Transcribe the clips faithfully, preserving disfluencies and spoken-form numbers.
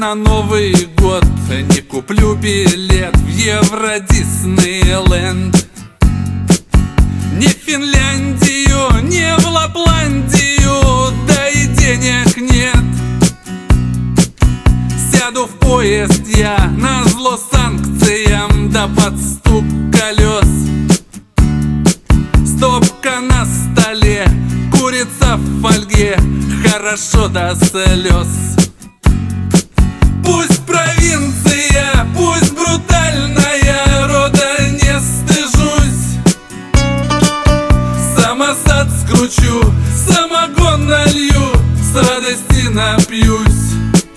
на Новый год не куплю билет в Евро Диснейленд. Не в Финляндию, не в Лапландию, да и денег нет. Сяду в поезд я назло санкциям, да под стук колес. Стопка на столе, курица в фольге, хорошо до слез. Пусть провинция, пусть брутальная, рода не стыжусь. Самосад скручу, самогон налью, с радости напьюсь.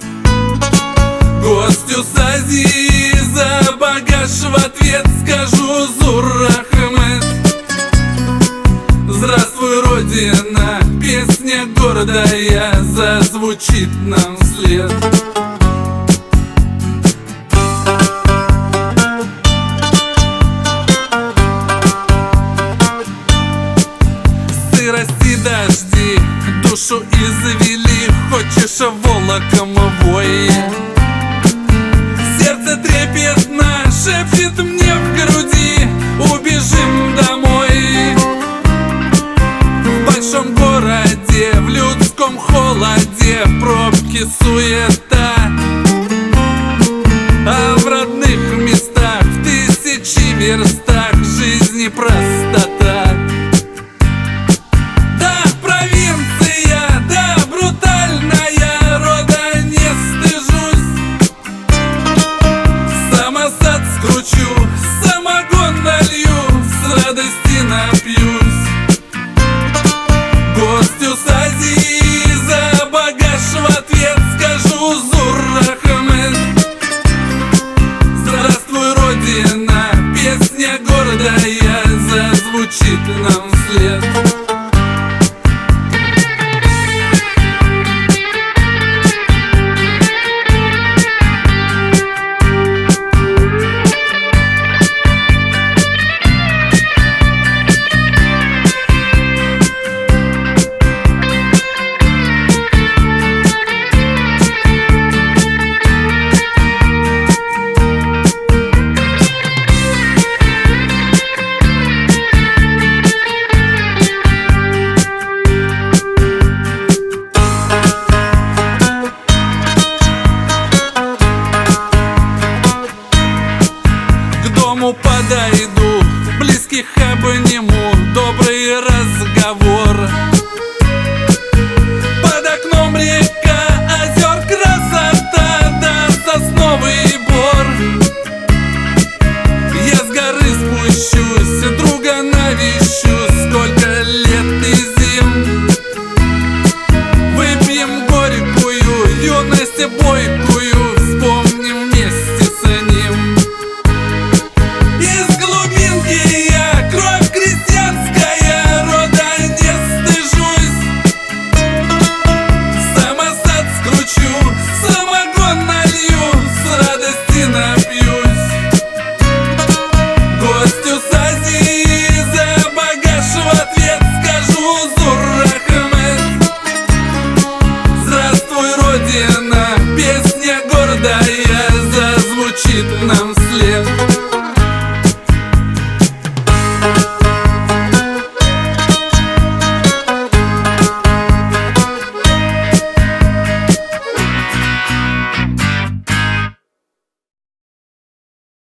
Гостю с Азии за багаж в ответ скажу Зур Ахмед. Здравствуй, Родина, песня гордая зазвучит нам вслед. Сырости, дожди, душу извели, хочешь волоком вой. Сердце трепетно шепчет мне в груди: убежим домой. В большом городе, в людском холоде, пробки, суета, а в родных местах, в тысячи верстах, жизни простота. Да, провинция, да, брутальная, рода не стыжусь. Самосад скручу, самогон налью, с радости напьюсь. Гостю с Азии за багаж в ответ скажу Зур Ахмед. Здравствуй, Родина, песня гордая зазвучит нам вслед. Подойду, близких обниму, добрый разговор.